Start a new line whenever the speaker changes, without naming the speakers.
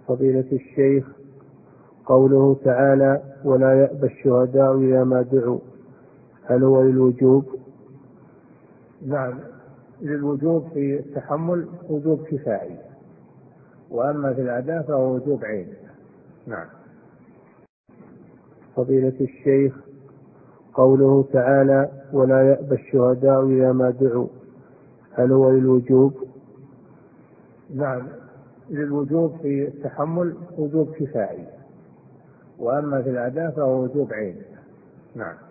فضيلة الشيخ، قوله تعالى ولا يأبى الشهداء إذا ما دعوا، هل هو للوجوب؟
نعم، للوجوب في التحمل وجوب كفائي، وأما في الأداء فهو وجوب عين. نعم.
فضيلة الشيخ، قوله تعالى ولا يأبى الشهداء إذا ما دعوا، هل هو للوجوب؟
نعم، للوجوب في التحمل وجوب كفائي، وأما في الأداء فهو وجوب عين. نعم.